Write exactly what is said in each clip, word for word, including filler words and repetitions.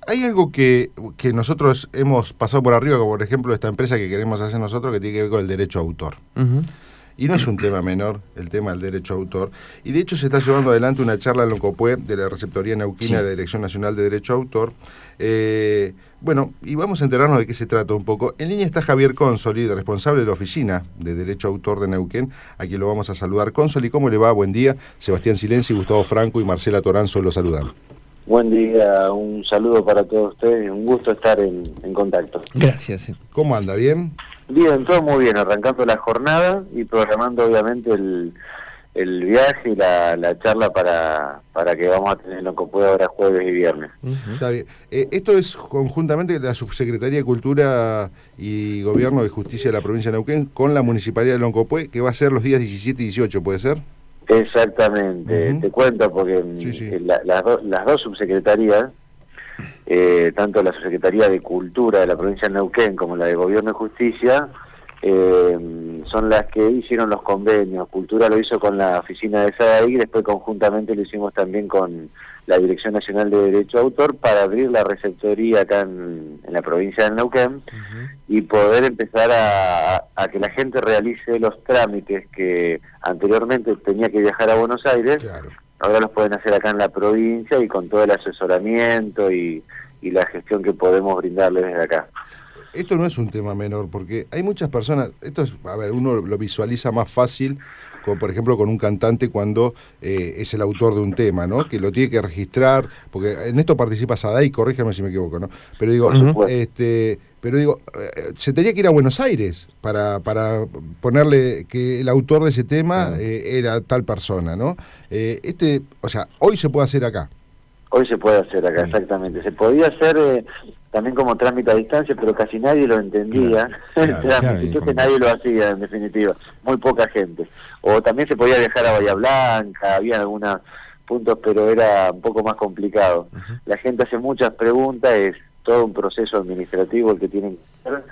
hay algo que, que nosotros hemos pasado por arriba, como por ejemplo esta empresa que queremos hacer nosotros, que tiene que ver con el derecho a autor. Uh-huh. Y no es un tema menor el tema del derecho a autor. Y de hecho se está llevando adelante una charla en Loncopué de la Receptoría Neuquina sí. de la Dirección Nacional de Derecho a Autor. Eh, bueno, y vamos a enterarnos de qué se trata un poco. En línea está Javier Consoli, responsable de la Oficina de Derecho a Autor de Neuquén, a quien lo vamos a saludar. Consoli, ¿cómo le va? Buen día. Sebastián Silenzi, Gustavo Franco y Marcela Toranzo lo saludan. Buen día, un saludo para todos ustedes, un gusto estar en, en contacto. Gracias. ¿Cómo anda? ¿Bien? Bien, todo muy bien, arrancando la jornada y programando obviamente el, el viaje y la, la charla para, para que vamos a tener en Loncopué ahora jueves y viernes. Uh-huh. Está bien. Eh, esto es conjuntamente la Subsecretaría de Cultura y Gobierno de Justicia de la provincia de Neuquén con la Municipalidad de Loncopué, que va a ser los días diecisiete y dieciocho, ¿puede ser? Exactamente, uh-huh. Te cuento porque sí, sí. La, las, do, las dos subsecretarías, eh, tanto la Subsecretaría de Cultura de la provincia de Neuquén como la de Gobierno y Justicia, eh, son las que hicieron los convenios. Cultura lo hizo con la oficina de S A D I, después conjuntamente lo hicimos también con la Dirección Nacional de Derecho a Autor para abrir la receptoría acá en, en la provincia de Neuquén uh-huh. y poder empezar a, a que la gente realice los trámites que anteriormente tenía que viajar a Buenos Aires, claro. Ahora los pueden hacer acá en la provincia y con todo el asesoramiento y, y la gestión que podemos brindarles desde acá. Esto no es un tema menor, porque hay muchas personas, esto es, a ver, uno lo visualiza más fácil, como por ejemplo con un cantante cuando eh, es el autor de un tema, ¿no? Que lo tiene que registrar, porque en esto participa S A D I, corríjame si me equivoco, ¿no? Pero digo, uh-huh. este, pero digo, eh, se tenía que ir a Buenos Aires para, para ponerle que el autor de ese tema uh-huh. eh, era tal persona, ¿no? Eh, este, o sea, hoy se puede hacer acá. Hoy se puede hacer acá, exactamente. Se podía hacer eh, también como trámite a distancia, pero casi nadie lo entendía. Claro, claro, claro, creo que nadie lo hacía, en definitiva. Muy poca gente. O también se podía viajar a Bahía Blanca, había algunos puntos, pero era un poco más complicado. Uh-huh. La gente hace muchas preguntas, es todo un proceso administrativo el que tienen que hacer,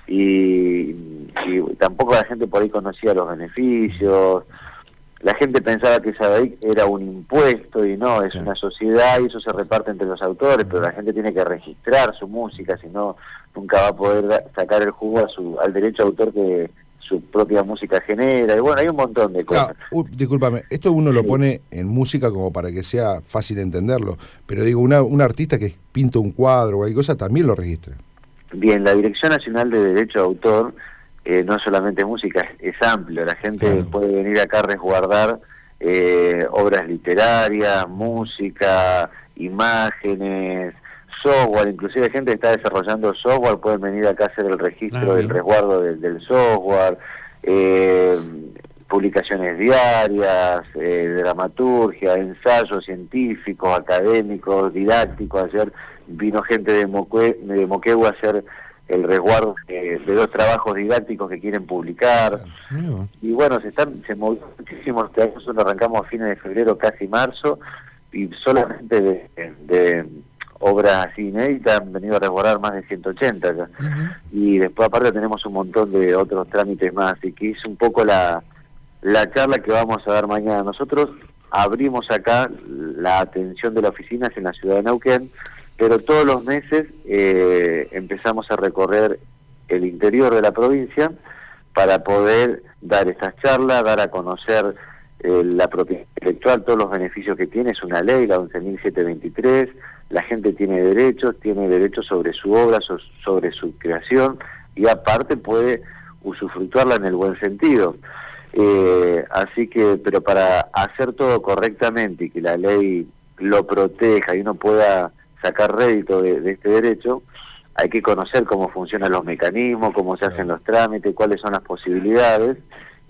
y, y tampoco la gente por ahí conocía los beneficios. La gente pensaba que S A D I era un impuesto y no, es una sociedad y eso se reparte entre los autores, pero la gente tiene que registrar su música, si no, nunca va a poder da- sacar el jugo a su, al derecho de autor que su propia música genera, y bueno, hay un montón de cosas. Claro, uh, discúlpame, esto uno lo sí. pone en música como para que sea fácil entenderlo, pero digo, una, un artista que pinta un cuadro o alguna cosa también lo registra. Bien, la Dirección Nacional de Derecho de Autor Eh, no solamente música, es, es amplio, la gente claro. puede venir acá a resguardar eh, obras literarias, música, imágenes, software, inclusive hay gente que está desarrollando software, pueden venir acá a hacer el registro ah, del resguardo del, del software, eh, publicaciones diarias, eh, dramaturgia, ensayos científicos, académicos, didácticos. Ayer vino gente de, Moque, de Moquegua a hacer el resguardo de, de dos trabajos didácticos que quieren publicar. Claro. Y bueno, se están se movió muchísimo este año. Nosotros arrancamos a fines de febrero, casi marzo, y solamente de, de obras así inéditas han venido a resguardar más de ciento ochenta ya. Uh-huh. Y después aparte tenemos un montón de otros trámites más, y que es un poco la, la charla que vamos a dar mañana. Nosotros abrimos acá la atención de la oficina en la ciudad de Neuquén, pero todos los meses eh, empezamos a recorrer el interior de la provincia para poder dar estas charlas, dar a conocer eh, la propiedad intelectual, todos los beneficios que tiene. Es una ley, la once mil setecientos veintitrés, la gente tiene derechos, tiene derechos sobre su obra, so, sobre su creación, y aparte puede usufructuarla en el buen sentido. Eh, así que, pero para hacer todo correctamente y que la ley lo proteja y uno pueda sacar rédito de, de este derecho, hay que conocer cómo funcionan los mecanismos, cómo se hacen los trámites, cuáles son las posibilidades,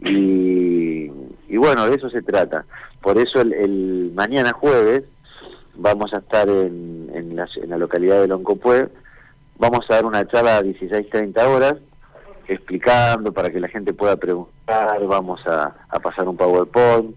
y, y bueno, de eso se trata. Por eso el, el mañana jueves vamos a estar en, en, la, en la localidad de Loncopué, vamos a dar una charla a dieciséis treinta horas, explicando para que la gente pueda preguntar, vamos a, a pasar un PowerPoint,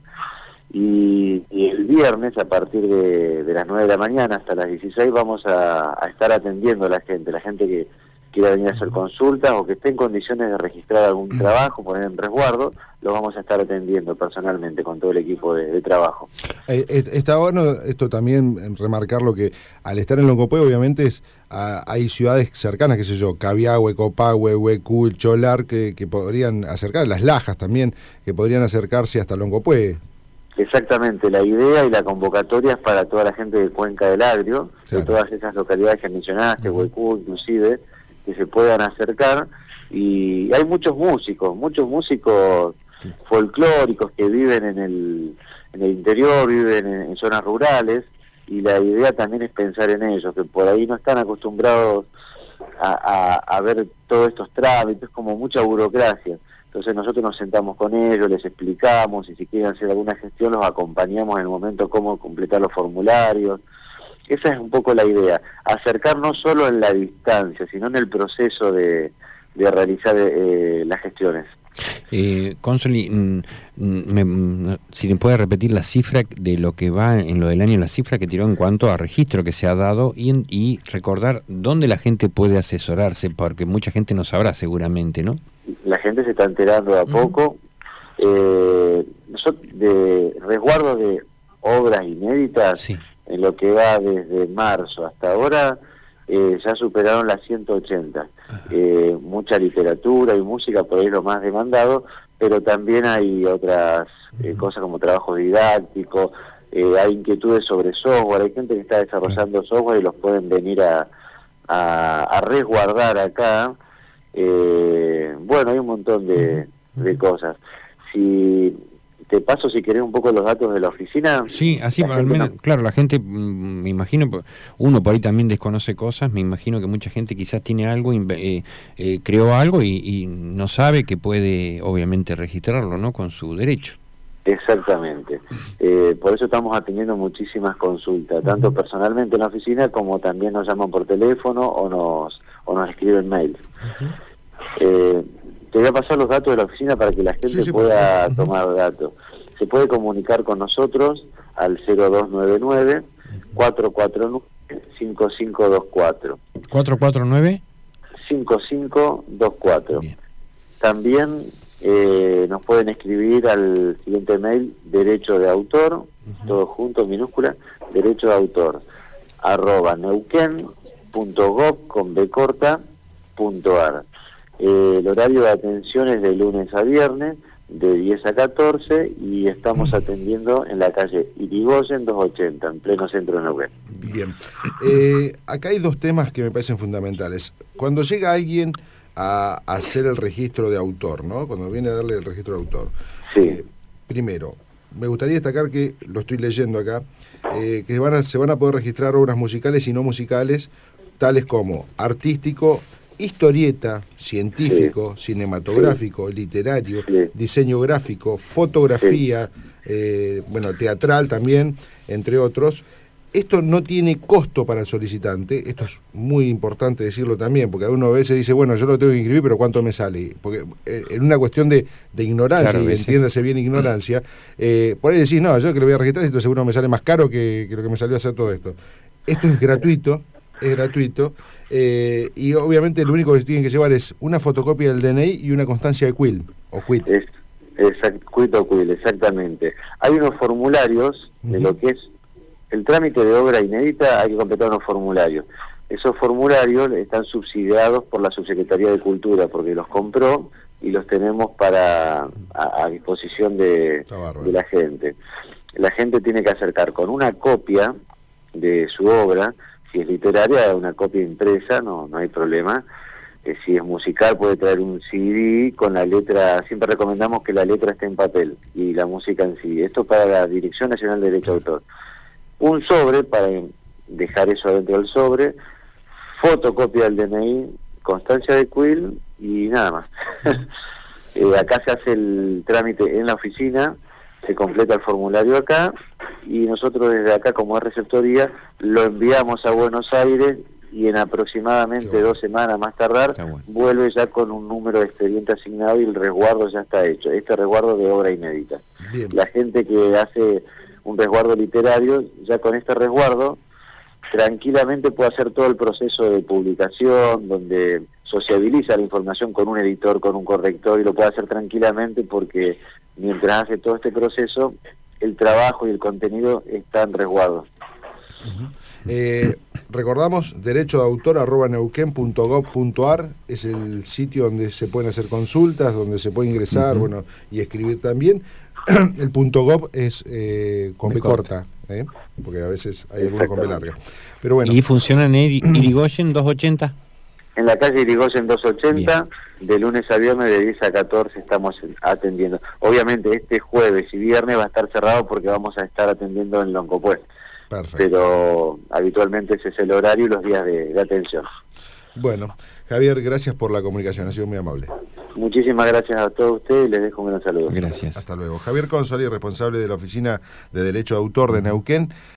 Y, y el viernes a partir de, de las nueve de la mañana hasta las dieciséis vamos a, a estar atendiendo a la gente, la gente que, quiera venir a hacer consultas o que esté en condiciones de registrar algún trabajo, poner en resguardo, lo vamos a estar atendiendo personalmente con todo el equipo de, de trabajo. Eh, está bueno esto también, remarcar lo que al estar en Loncopué obviamente es, a, hay ciudades cercanas, qué sé yo, Cabiahue, Copahue, Huecú, Cholar, que, que podrían acercar, Las Lajas también, que podrían acercarse hasta Loncopué. Exactamente, la idea y la convocatoria es para toda la gente de Cuenca del Agrio, claro, de todas esas localidades que mencionaste, uh-huh. Huecú inclusive, que se puedan acercar, y hay muchos músicos, muchos músicos folclóricos que viven en el, en el interior, viven en, en zonas rurales, y la idea también es pensar en ellos, que por ahí no están acostumbrados a, a, a ver todos estos trámites, como mucha burocracia. Entonces nosotros nos sentamos con ellos, les explicamos, y si quieren hacer alguna gestión los acompañamos en el momento cómo completar los formularios. Esa es un poco la idea, acercar no solo en la distancia, sino en el proceso de, de realizar eh, las gestiones. Eh, Consoli, mm, me, si me puede repetir la cifra de lo que va en lo del año, la cifra que tiró en cuanto a registro que se ha dado, y, y recordar dónde la gente puede asesorarse, porque mucha gente no sabrá seguramente, ¿no? La gente se está enterando de a poco. Uh-huh. eh, de resguardo de obras inéditas, sí, en lo que va desde marzo hasta ahora, eh, ya superaron las ciento ochenta. Eh, mucha literatura y música, por ahí lo más demandado, pero también hay otras eh, cosas como trabajo didáctico, eh, hay inquietudes sobre software, hay gente que está desarrollando software y los pueden venir a, a, a resguardar acá. Eh, bueno, hay un montón de, de cosas. Si te paso, si querés, un poco los datos de la oficina. Sí, así al menos, no... claro, la gente, me imagino, uno por ahí también desconoce cosas, me imagino que mucha gente quizás tiene algo, eh, eh, creó algo y, y no sabe que puede, obviamente, registrarlo, ¿no?, con su derecho. Exactamente. Eh, por eso estamos atendiendo muchísimas consultas, tanto personalmente en la oficina como también nos llaman por teléfono o nos, o nos escriben mail. Uh-huh. eh, Te voy a pasar los datos de la oficina para que la gente sí, sí, pueda uh-huh. tomar datos. Se puede comunicar con nosotros al cero dos nueve nueve, cuatro cuatro nueve, cinco cinco dos cuatro. ¿cuatro cuatro nueve? cinco cinco dos cuatro. Bien. También eh, nos pueden escribir al siguiente mail, derecho de autor, uh-huh. todo junto, minúscula, derecho de autor, arroba neuquén punto gob con b corta punto ar. Eh, el horario de atención es de lunes a viernes, de diez a catorce, y estamos atendiendo en la calle Irigoyen doscientos ochenta, en pleno centro de Neuquén. Bien. Eh, acá hay dos temas que me parecen fundamentales. Cuando llega alguien a, a hacer el registro de autor, ¿no? Cuando viene a darle el registro de autor. Sí. Eh, primero, me gustaría destacar que, lo estoy leyendo acá, eh, que van a, se van a poder registrar obras musicales y no musicales, tales como artístico, historieta, científico, sí, cinematográfico, sí, literario, sí, diseño gráfico, fotografía, sí, eh, bueno, teatral también, entre otros. Esto no tiene costo para el solicitante, esto es muy importante decirlo también, porque uno a veces dice, bueno, yo lo tengo que inscribir, pero ¿cuánto me sale? Porque eh, en una cuestión de, de ignorancia, claro, y entiéndase bien ignorancia, eh, por ahí decís, no, yo que lo voy a registrar, esto seguro me sale más caro que, que lo que me salió a hacer todo esto. Esto es gratuito, es gratuito, eh, y obviamente lo único que tienen que llevar es una fotocopia del D N I y una constancia de Q I L, o Q I T. Es, exact, Q I T o Q I L, exactamente. Hay unos formularios uh-huh. de lo que es el trámite de obra inédita, hay que completar unos formularios. Esos formularios están subsidiados por la Subsecretaría de Cultura, porque los compró y los tenemos para a, a disposición de, de la gente. La gente tiene que acercar con una copia de su obra. Si es literaria, una copia impresa, no no hay problema. Eh, si es musical, puede traer un C D con la letra. Siempre recomendamos que la letra esté en papel y la música en sí. Esto para la Dirección Nacional de Derecho de Autor. Un sobre para dejar eso adentro del sobre, fotocopia del D N I, constancia de Q I L y nada más. eh, acá se hace el trámite en la oficina, se completa el formulario acá, y nosotros desde acá, como es receptoría, lo enviamos a Buenos Aires, y en aproximadamente bueno. dos semanas más tardar, bueno. vuelve ya con un número de expediente asignado y el resguardo ya está hecho. Este resguardo de obra inédita. Bien. La gente que hace un resguardo literario, ya con este resguardo, tranquilamente puede hacer todo el proceso de publicación, donde sociabiliza la información con un editor, con un corrector, y lo puede hacer tranquilamente porque mientras hace todo este proceso, el trabajo y el contenido están resguardos. Uh-huh. Eh, recordamos, derecho de autor arroba neuquén punto gob punto ar es el sitio donde se pueden hacer consultas, donde se puede ingresar, uh-huh. bueno, y escribir también. El punto .gov es eh, con B corta, ¿eh? Porque a veces hay algunos con B larga. Pero bueno. ¿Y funciona en Irigoyen doscientos ochenta? En la calle Irigoyen doscientos ochenta, bien. De lunes a viernes de diez a catorce estamos atendiendo. Obviamente este jueves y viernes va a estar cerrado porque vamos a estar atendiendo en Loncopué. Perfecto. Pero habitualmente ese es el horario y los días de, de atención. Bueno, Javier, gracias por la comunicación, ha sido muy amable. Muchísimas gracias a todos ustedes y les dejo un gran saludo. Gracias. Hasta luego. Javier Consoli, responsable de la Oficina de Derecho de Autor de Neuquén.